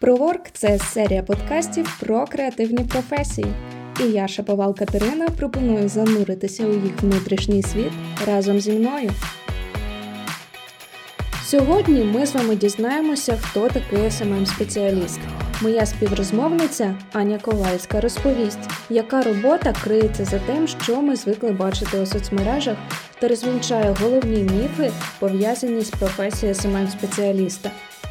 ProWork – це серія подкастів про креативні професії. І я, Шаповал Катерина, пропоную зануритися у їх внутрішній світ разом зі мною. Сьогодні ми з вами дізнаємося, хто такий SMM-спеціаліст. Моя співрозмовниця Аня Ковальська розповість, яка робота криється за тим, що ми звикли бачити у соцмережах, та розвінчає головні міфи, пов'язані з професією SMM-спеціаліста.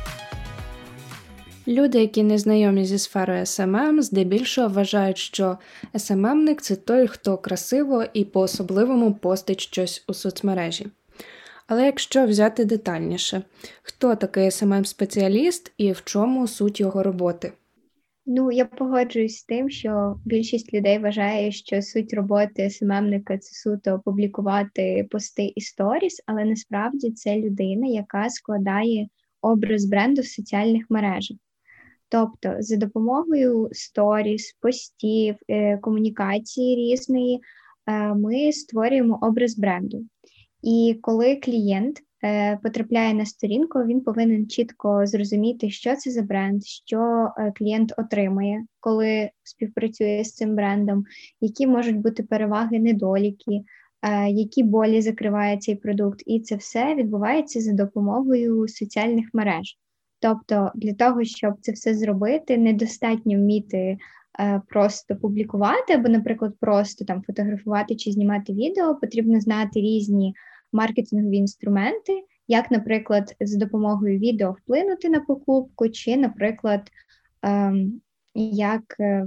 Люди, які не знайомі зі сферою SMM, здебільшого вважають, що SMM-ник – це той, хто красиво і по-особливому постить щось у соцмережі. Але якщо взяти детальніше, хто такий SMM-спеціаліст і в чому суть його роботи? Я погоджуюсь з тим, що більшість людей вважає, що суть роботи SMM-ника – це суто публікувати пости і сторіс, але насправді це людина, яка складає образ бренду в соціальних мережах. Тобто за допомогою сторіс, постів, комунікації різної ми створюємо образ бренду. І коли клієнт потрапляє на сторінку, він повинен чітко зрозуміти, що це за бренд, що клієнт отримує, коли співпрацює з цим брендом, які можуть бути переваги, недоліки, які болі закриває цей продукт. І це все відбувається за допомогою соціальних мереж. Тобто для того, щоб це все зробити, недостатньо вміти просто публікувати або, наприклад, просто там фотографувати чи знімати відео, потрібно знати різні маркетингові інструменти, як, наприклад, за допомогою відео вплинути на покупку, чи, наприклад, як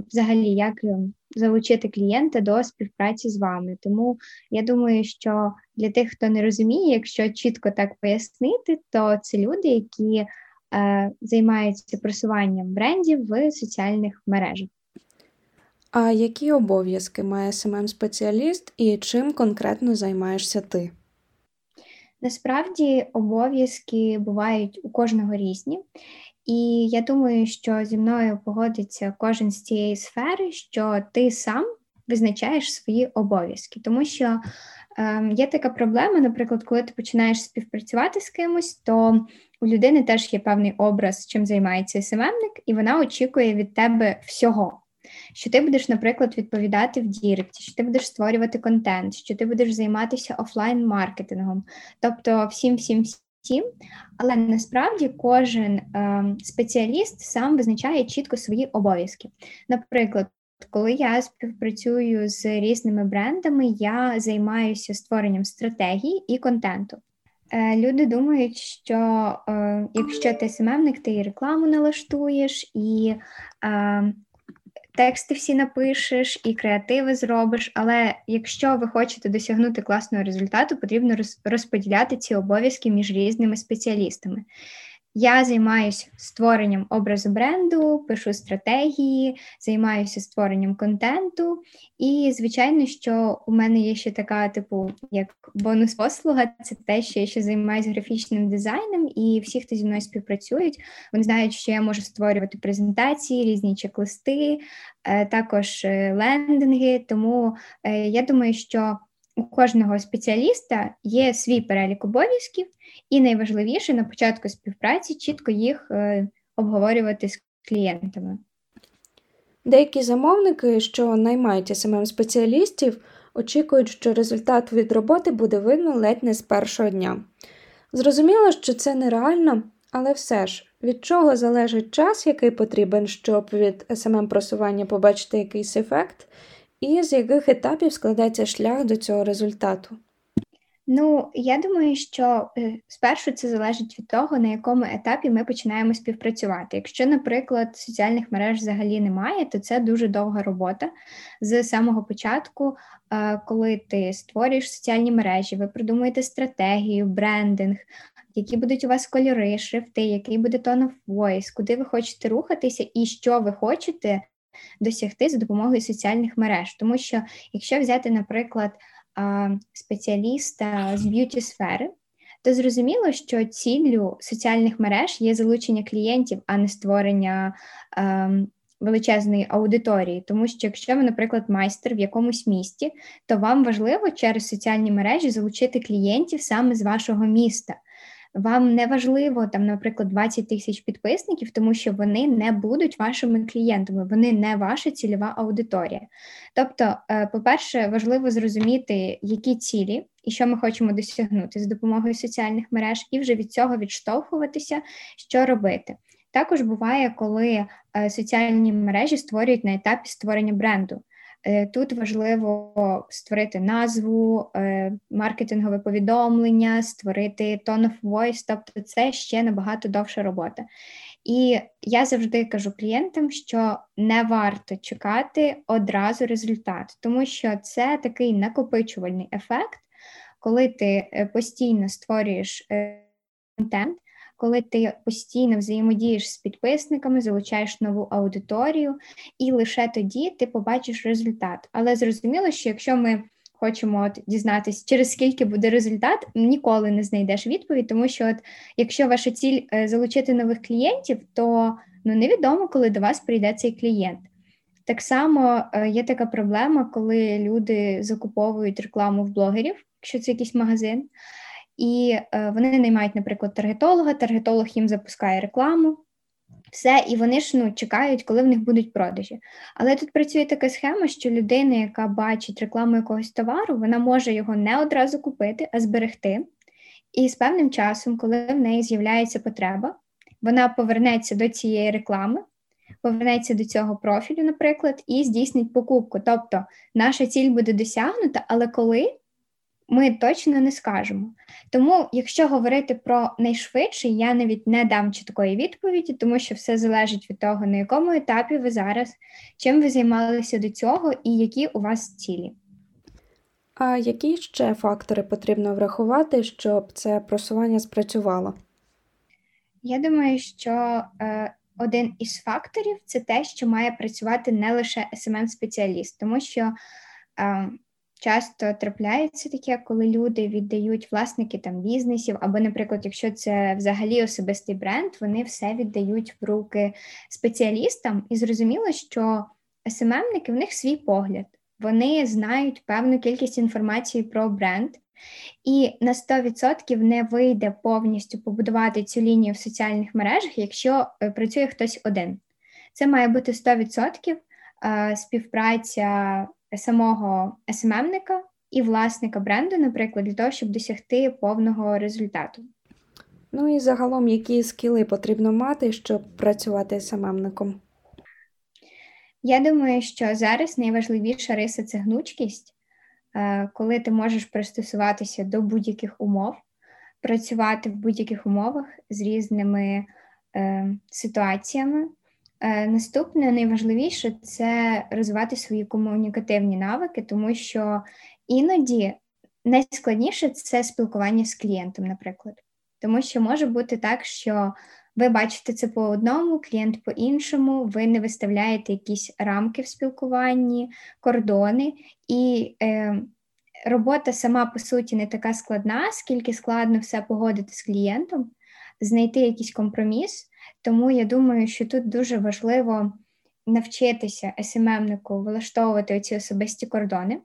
залучити клієнта до співпраці з вами. Тому я думаю, що для тих, хто не розуміє, якщо чітко так пояснити, то це люди, які займаються просуванням брендів в соціальних мережах. А які обов'язки має SMM-спеціаліст і чим конкретно займаєшся ти? Насправді обов'язки бувають у кожного різні. І я думаю, що зі мною погодиться кожен з цієї сфери, що ти сам визначаєш свої обов'язки. Тому що є така проблема, наприклад, коли ти починаєш співпрацювати з кимось, то у людини теж є певний образ, чим займається SMM-ник, і вона очікує від тебе всього. Що ти будеш, наприклад, відповідати в Діректі, що ти будеш створювати контент, що ти будеш займатися офлайн-маркетингом, тобто всім. Але насправді кожен спеціаліст сам визначає чітко свої обов'язки. Наприклад, коли я співпрацюю з різними брендами, я займаюся створенням стратегій і контенту. Люди думають, що якщо ти SMM-ник, ти і рекламу налаштуєш, і тексти всі напишеш, і креативи зробиш, але якщо ви хочете досягнути класного результату, потрібно розподіляти ці обов'язки між різними спеціалістами. Я займаюся створенням образу бренду, пишу стратегії, займаюся створенням контенту. І, звичайно, що у мене є ще така, як бонус-послуга, це те, що я ще займаюся графічним дизайном, і всі, хто зі мною співпрацюють, вони знають, що я можу створювати презентації, різні чек-листи, також лендинги. Тому я думаю, що у кожного спеціаліста є свій перелік обов'язків, і найважливіше на початку співпраці чітко їх обговорювати з клієнтами. Деякі замовники, що наймають SMM-спеціалістів, очікують, що результат від роботи буде видно ледь не з першого дня. Зрозуміло, що це нереально, але все ж, від чого залежить час, який потрібен, щоб від SMM-просування побачити якийсь ефект, і з яких етапів складається шлях до цього результату? Я думаю, що спершу це залежить від того, на якому етапі ми починаємо співпрацювати. Якщо, наприклад, соціальних мереж взагалі немає, то це дуже довга робота. З самого початку, коли ти створюєш соціальні мережі, ви продумуєте стратегію, брендинг, які будуть у вас кольори, шрифти, який буде tone of voice, куди ви хочете рухатися і що ви хочете досягти за допомогою соціальних мереж. Тому що, якщо взяти, наприклад, спеціаліста з б'юті-сфери, то зрозуміло, що ціллю соціальних мереж є залучення клієнтів, а не створення величезної аудиторії. Тому що якщо ви, наприклад, майстер в якомусь місті, то вам важливо через соціальні мережі залучити клієнтів саме з вашого міста. Вам не важливо, там, наприклад, 20 тисяч підписників, тому що вони не будуть вашими клієнтами, вони не ваша цільова аудиторія. Тобто, по-перше, важливо зрозуміти, які цілі і що ми хочемо досягнути з допомогою соціальних мереж, і вже від цього відштовхуватися, що робити. Також буває, коли соціальні мережі створюють на етапі створення бренду. Тут важливо створити назву, маркетингове повідомлення, створити tone of voice, тобто це ще набагато довша робота. І я завжди кажу клієнтам, що не варто чекати одразу результат, тому що це такий накопичувальний ефект, коли ти постійно створюєш контент, коли ти постійно взаємодієш з підписниками, залучаєш нову аудиторію, і лише тоді ти побачиш результат. Але зрозуміло, що якщо ми хочемо дізнатися, через скільки буде результат, ніколи не знайдеш відповідь, тому що якщо ваша ціль залучити нових клієнтів, то невідомо, коли до вас прийде цей клієнт. Так само є така проблема, коли люди закуповують рекламу в блогерів, якщо це якийсь магазин, і вони наймають, наприклад, таргетолог їм запускає рекламу, все, і вони ж чекають, коли в них будуть продажі. Але тут працює така схема, що людина, яка бачить рекламу якогось товару, вона може його не одразу купити, а зберегти. І з певним часом, коли в неї з'являється потреба, вона повернеться до цієї реклами, повернеться до цього профілю, наприклад, і здійснить покупку. Тобто наша ціль буде досягнута, але коли – ми точно не скажемо. Тому, якщо говорити про найшвидший, я навіть не дам чіткої відповіді, тому що все залежить від того, на якому етапі ви зараз, чим ви займалися до цього і які у вас цілі. А які ще фактори потрібно врахувати, щоб це просування спрацювало? Я думаю, що один із факторів – це те, що має працювати не лише SMM-спеціаліст, тому що часто трапляється таке, коли люди віддають власники бізнесів, або, наприклад, якщо це взагалі особистий бренд, вони все віддають в руки спеціалістам, і зрозуміло, що SMM-ники, в них свій погляд, вони знають певну кількість інформації про бренд, і на 100% не вийде повністю побудувати цю лінію в соціальних мережах, якщо працює хтось один. Це має бути 100% співпраця самого SMM-ника і власника бренду, наприклад, для того, щоб досягти повного результату. І загалом, які скіли потрібно мати, щоб працювати SMM-ником? Я думаю, що зараз найважливіша риса – це гнучкість, коли ти можеш пристосуватися до будь-яких умов, працювати в будь-яких умовах з різними ситуаціями. Наступне, найважливіше – це розвивати свої комунікативні навики, тому що іноді найскладніше – це спілкування з клієнтом, наприклад. Тому що може бути так, що ви бачите це по одному, клієнт по іншому, ви не виставляєте якісь рамки в спілкуванні, кордони, і робота сама, по суті, не така складна, скільки складно все погодити з клієнтом, знайти якийсь компроміс. Тому я думаю, що тут дуже важливо навчитися SMM-нику вилаштовувати ці особисті кордони.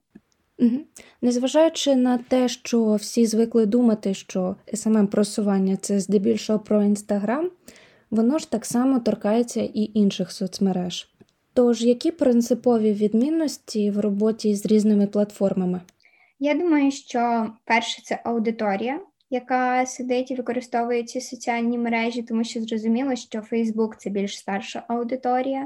Незважаючи на те, що всі звикли думати, що SMM-просування – це здебільшого про Інстаграм, воно ж так само торкається і інших соцмереж. Тож, які принципові відмінності в роботі з різними платформами? Я думаю, що перше – це аудиторія, яка сидить і використовує ці соціальні мережі, тому що зрозуміло, що Facebook – це більш старша аудиторія,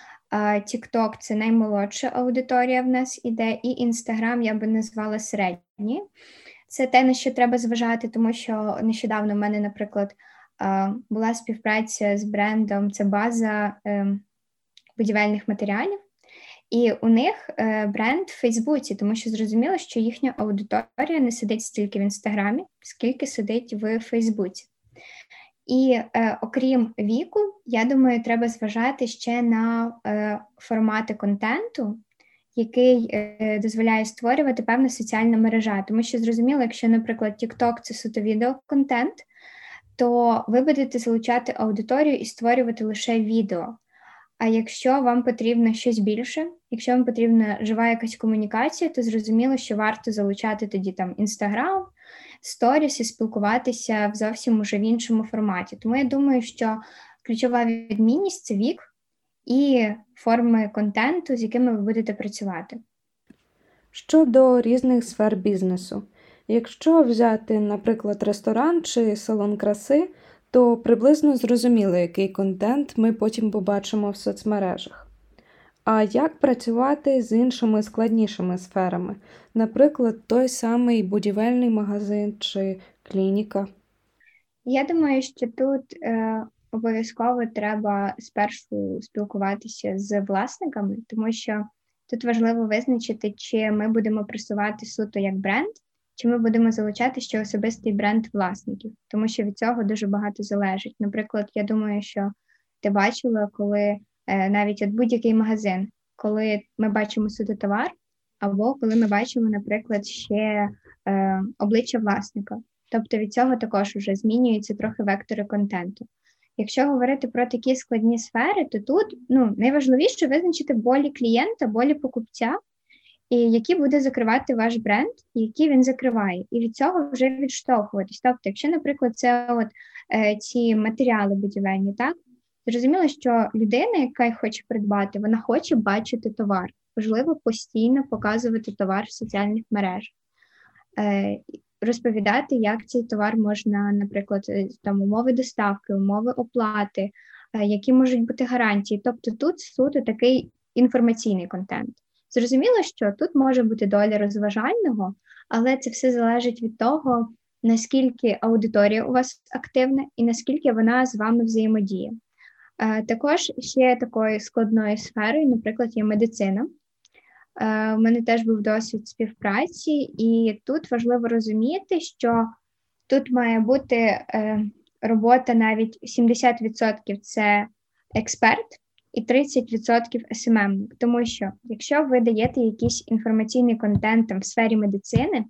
TikTok – це наймолодша аудиторія в нас іде, і Instagram я би назвала середні. Це те, на що треба зважати, тому що нещодавно в мене, наприклад, була співпраця з брендом, це база будівельних матеріалів, і у них бренд в Фейсбуці, тому що зрозуміло, що їхня аудиторія не сидить стільки в Інстаграмі, скільки сидить в Фейсбуці. І окрім віку, я думаю, треба зважати ще на формати контенту, який дозволяє створювати певна соціальна мережа. Тому що зрозуміло, якщо, наприклад, TikTok – це суто відеоконтент, то ви будете залучати аудиторію і створювати лише відео. А якщо вам потрібно щось більше, якщо вам потрібна жива якась комунікація, то зрозуміло, що варто залучати тоді Instagram, сторіс і спілкуватися в зовсім уже в іншому форматі. Тому я думаю, що ключова відмінність – це вік і форми контенту, з якими ви будете працювати. Щодо різних сфер бізнесу. Якщо взяти, наприклад, ресторан чи салон краси, то приблизно зрозуміло, який контент ми потім побачимо в соцмережах. А як працювати з іншими складнішими сферами? Наприклад, той самий будівельний магазин чи клініка? Я думаю, що тут обов'язково треба спершу спілкуватися з власниками, тому що тут важливо визначити, чи ми будемо просувати суто як бренд, чи ми будемо залучати ще особистий бренд власників, тому що від цього дуже багато залежить. Наприклад, я думаю, що ти бачила, коли навіть от будь-який магазин, коли ми бачимо суто товар, або коли ми бачимо, наприклад, ще обличчя власника. Тобто від цього також вже змінюються трохи вектори контенту. Якщо говорити про такі складні сфери, то тут найважливіше визначити болі клієнта, болі покупця, і які буде закривати ваш бренд, і які він закриває. І від цього вже відштовхуватись. Тобто, якщо, наприклад, це ці матеріали будівельні, так, зрозуміло, що людина, яка хоче придбати, вона хоче бачити товар. Важливо постійно показувати товар в соціальних мережах. Розповідати, як цей товар можна, наприклад, там умови доставки, умови оплати, які можуть бути гарантії. Тобто тут суто такий інформаційний контент. Зрозуміло, що тут може бути доля розважального, але це все залежить від того, наскільки аудиторія у вас активна і наскільки вона з вами взаємодіє. Також ще такою складною сферою, наприклад, є медицина. У мене теж був досвід співпраці, і тут важливо розуміти, що тут має бути робота навіть 70% це експерт і 30% СММник. Тому що якщо ви даєте якийсь інформаційний контент там, в сфері медицини,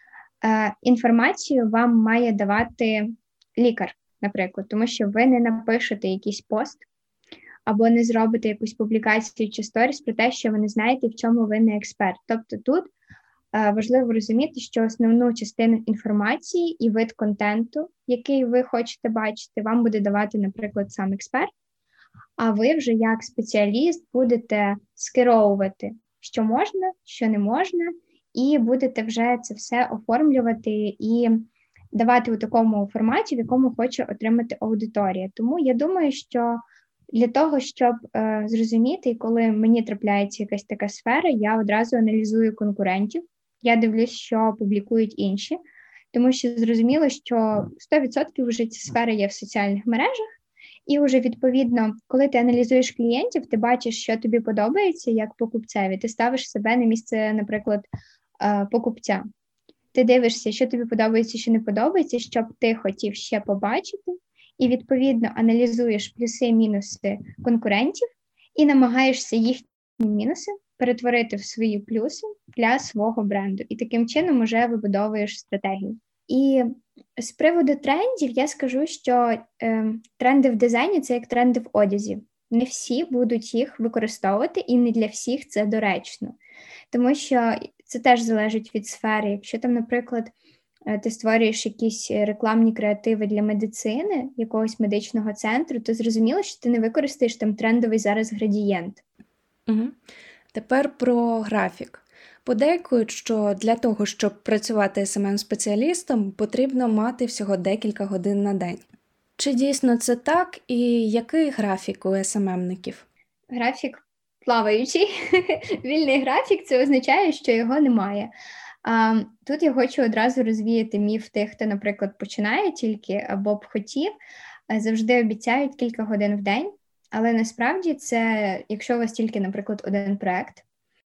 інформацію вам має давати лікар, наприклад, тому що ви не напишете якийсь пост, або не зробите якусь публікацію чи сторіс про те, що ви не знаєте, в чому ви не експерт. Тобто тут важливо розуміти, що основну частину інформації і вид контенту, який ви хочете бачити, вам буде давати, наприклад, сам експерт, а ви вже як спеціаліст будете скеровувати, що можна, що не можна, і будете вже це все оформлювати і давати у такому форматі, в якому хоче отримати аудиторія. Тому я думаю, що для того, щоб зрозуміти, коли мені трапляється якась така сфера, я одразу аналізую конкурентів, я дивлюсь, що публікують інші, тому що зрозуміло, що 100% вже ці сфери є в соціальних мережах, і вже відповідно, коли ти аналізуєш клієнтів, ти бачиш, що тобі подобається як покупцеві, ти ставиш себе на місце, наприклад, покупця. Ти дивишся, що тобі подобається, що не подобається, щоб ти хотів ще побачити, і, відповідно, аналізуєш плюси-мінуси конкурентів і намагаєшся їхні мінуси перетворити в свої плюси для свого бренду. І таким чином вже вибудовуєш стратегію. І з приводу трендів я скажу, що тренди в дизайні – це як тренди в одязі. Не всі будуть їх використовувати, і не для всіх це доречно. Тому що це теж залежить від сфери. Якщо там, наприклад, ти створюєш якісь рекламні креативи для медицини, якогось медичного центру, то зрозуміло, що ти не використаєш там трендовий зараз градієнт. Угу. Тепер про графік. Подейкують, що для того, щоб працювати SMM-спеціалістом, потрібно мати всього декілька годин на день. Чи дійсно це так, і який графік у SMM-ників? Графік плаваючий. Вільний графік – це означає, що його немає. Тут я хочу одразу розвіяти міф тих, хто, наприклад, починає тільки або б хотів, завжди обіцяють кілька годин в день, але насправді це, якщо у вас тільки, наприклад, один проект,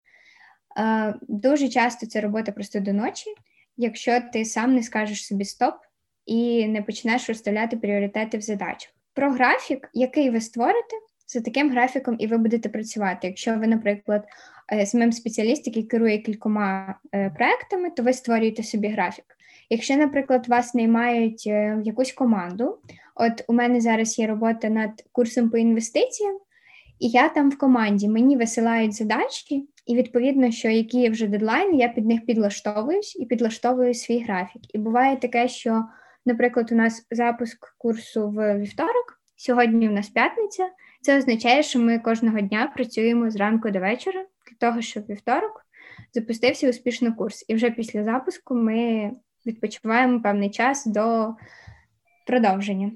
дуже часто це робота просто до ночі, якщо ти сам не скажеш собі стоп і не почнеш розставляти пріоритети в задачах. Про графік, який ви створите, за таким графіком і ви будете працювати. Якщо ви, наприклад, SMM-спеціаліст, який керує кількома проектами, то ви створюєте собі графік. Якщо, наприклад, вас наймають якусь команду, от у мене зараз є робота над курсом по інвестиціям, і я там в команді, мені висилають задачі, і відповідно, що які є вже дедлайни, я під них підлаштовуюсь і підлаштовую свій графік. І буває таке, що, наприклад, у нас запуск курсу в вівторок, сьогодні у нас п'ятниця, це означає, що ми кожного дня працюємо зранку до вечора, для того, щоб вівторок запустився успішно курс. І вже після запуску ми відпочиваємо певний час до продовження.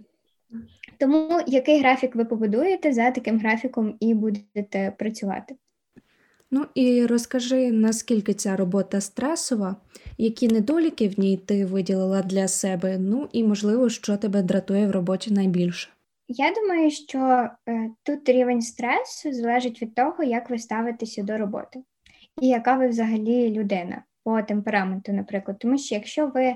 Тому який графік ви побудуєте, за таким графіком і будете працювати. Ну і розкажи, наскільки ця робота стресова, які недоліки в ній ти виділила для себе, ну і, можливо, що тебе дратує в роботі найбільше? Я думаю, що тут рівень стресу залежить від того, як ви ставитеся до роботи і яка ви взагалі людина по темпераменту, наприклад. Тому що якщо ви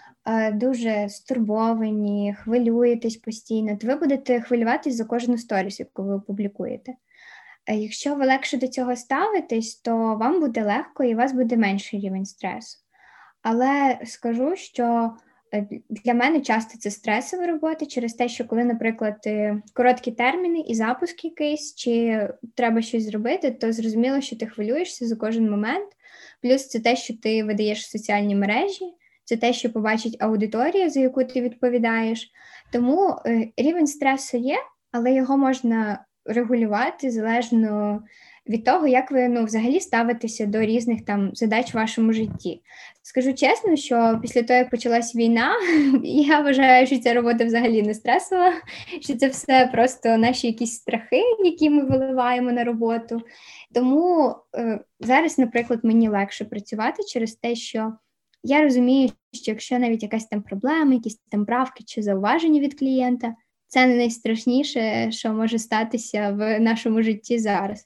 дуже стурбовані, хвилюєтесь постійно, то ви будете хвилюватись за кожну сторіс, яку ви опублікуєте. Якщо ви легше до цього ставитесь, то вам буде легко і у вас буде менший рівень стресу. Але скажу, що для мене часто це стресова робота через те, що коли, наприклад, короткі терміни і запуск якийсь, чи треба щось зробити, то зрозуміло, що ти хвилюєшся за кожен момент. Плюс це те, що ти видаєш в соціальні мережі, це те, що побачить аудиторія, за яку ти відповідаєш. Тому рівень стресу є, але його можна регулювати залежно від того, як ви взагалі ставитеся до різних там задач в вашому житті. Скажу чесно, що після того, як почалась війна, я вважаю, що ця робота взагалі не стресова, що це все просто наші якісь страхи, які ми виливаємо на роботу. Тому зараз, наприклад, мені легше працювати через те, що я розумію, що якщо навіть якась там проблема, якісь там правки чи зауваження від клієнта, це не найстрашніше, що може статися в нашому житті зараз.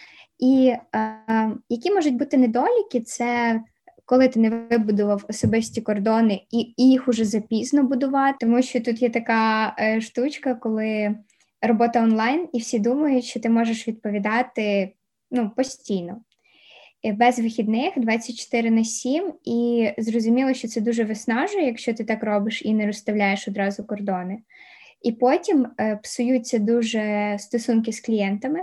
І які можуть бути недоліки, це коли ти не вибудував особисті кордони і їх уже запізно будувати, тому що тут є така штучка, коли робота онлайн, і всі думають, що ти можеш відповідати постійно, без вихідних, 24/7, і зрозуміло, що це дуже виснажує, якщо ти так робиш і не розставляєш одразу кордони. І потім псуються дуже стосунки з клієнтами,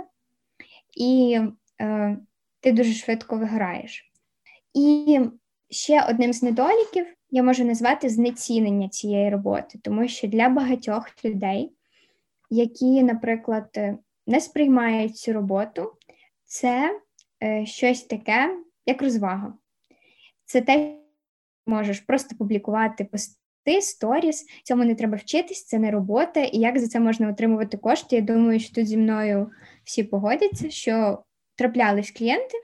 і ти дуже швидко вигораєш. І ще одним з недоліків я можу назвати знецінення цієї роботи, тому що для багатьох людей, які, наприклад, не сприймають цю роботу, це щось таке, як розвага. Це те, що можеш просто публікувати пости, сторіс, цьому не треба вчитись, це не робота, і як за це можна отримувати кошти. Я думаю, що тут зі мною всі погодяться, що траплялись клієнти,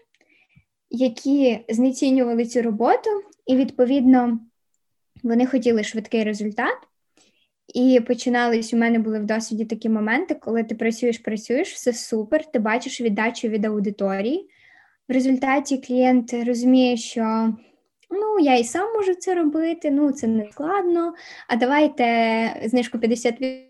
які знецінювали цю роботу, і, відповідно, вони хотіли швидкий результат. І починались, у мене були в досвіді такі моменти, коли ти працюєш, все супер, ти бачиш віддачу від аудиторії. В результаті клієнт розуміє, що я і сам можу це робити, це не складно, а давайте знижку 50%.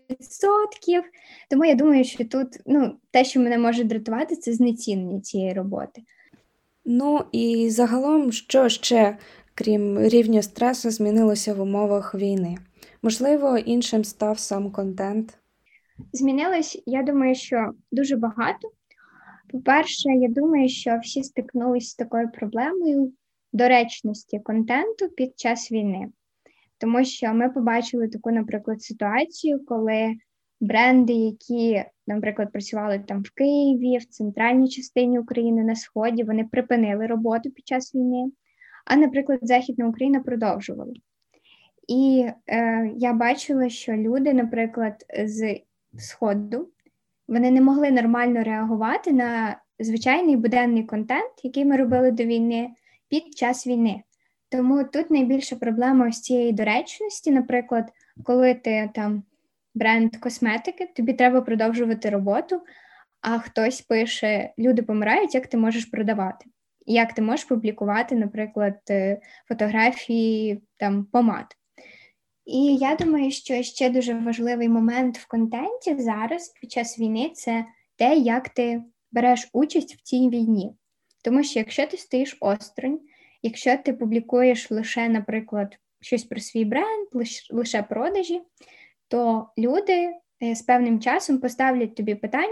Тому я думаю, що тут те, що мене може дратувати, це знецінення цієї роботи. Ну і загалом, що ще, крім рівня стресу, змінилося в умовах війни? Можливо, іншим став сам контент? Змінилось, я думаю, що дуже багато. По-перше, я думаю, що всі стикнулися з такою проблемою доречності контенту під час війни. Тому що ми побачили таку, наприклад, ситуацію, коли бренди, які, наприклад, працювали там в Києві, в центральній частині України, на Сході, вони припинили роботу під час війни, а, наприклад, Західна Україна продовжувала. І я бачила, що люди, наприклад, з Сходу, вони не могли нормально реагувати на звичайний буденний контент, який ми робили до війни, під час війни. Тому тут найбільша проблема ось цієї доречності, наприклад, коли ти там бренд косметики, тобі треба продовжувати роботу, а хтось пише, люди помирають, як ти можеш продавати? Як ти можеш публікувати, наприклад, фотографії там помад? І я думаю, що ще дуже важливий момент в контенті зараз, під час війни, це те, як ти береш участь в цій війні. Тому що якщо ти стоїш осторонь, якщо ти публікуєш лише, наприклад, щось про свій бренд, лише продажі, то люди з певним часом поставлять тобі питання,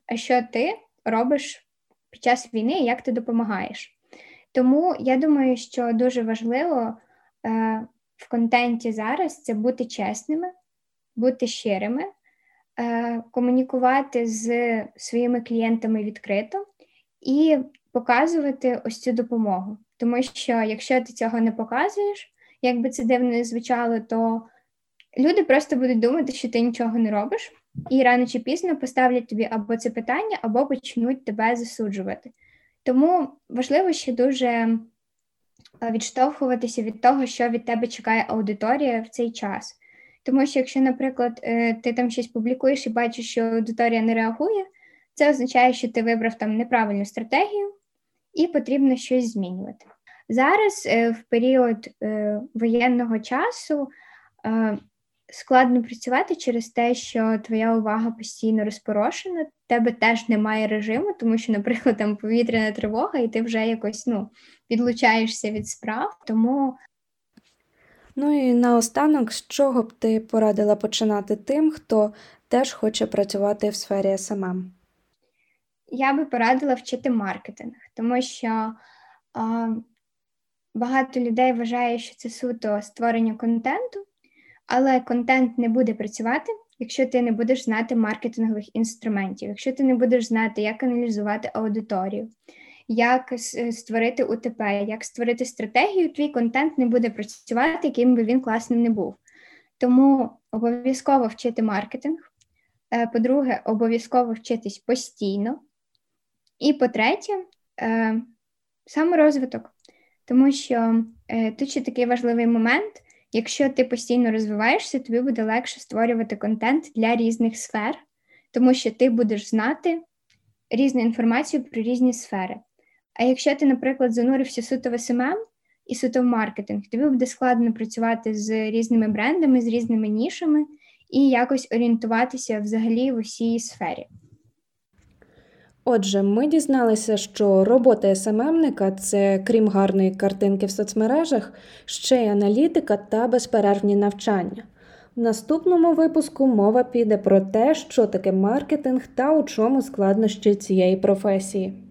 а що ти робиш під час війни і як ти допомагаєш. Тому я думаю, що дуже важливо в контенті зараз це бути чесними, бути щирими, комунікувати з своїми клієнтами відкрито і показувати ось цю допомогу. Тому що якщо ти цього не показуєш, як би це дивно не звучало, то люди просто будуть думати, що ти нічого не робиш, і рано чи пізно поставлять тобі або це питання, або почнуть тебе засуджувати. Тому важливо ще дуже відштовхуватися від того, що від тебе чекає аудиторія в цей час. Тому що якщо, наприклад, ти там щось публікуєш і бачиш, що аудиторія не реагує, це означає, що ти вибрав там неправильну стратегію і потрібно щось змінювати. Зараз в період воєнного часу складно працювати через те, що твоя увага постійно розпорошена, в тебе теж немає режиму, тому що, наприклад, там повітряна тривога, і ти вже якось відлучаєшся від справ, тому... Ну і наостанок, з чого б ти порадила починати тим, хто теж хоче працювати в сфері SMM? Я би порадила вчити маркетинг, тому що багато людей вважає, що це суто створення контенту, але контент не буде працювати, якщо ти не будеш знати маркетингових інструментів, якщо ти не будеш знати, як аналізувати аудиторію, як створити УТП, як створити стратегію, твій контент не буде працювати, яким би він класним не був. Тому обов'язково вчити маркетинг. По-друге, обов'язково вчитись постійно. І по-третє, саморозвиток. Тому що тут ще такий важливий момент. Якщо ти постійно розвиваєшся, тобі буде легше створювати контент для різних сфер, тому що ти будеш знати різну інформацію про різні сфери. А якщо ти, наприклад, занурився суто в SMM і суто в маркетинг, тобі буде складно працювати з різними брендами, з різними нішами і якось орієнтуватися взагалі в усій сфері. Отже, ми дізналися, що робота SMM-ника – це, крім гарної картинки в соцмережах, ще й аналітика та безперервні навчання. В наступному випуску мова піде про те, що таке маркетинг та у чому складнощі цієї професії.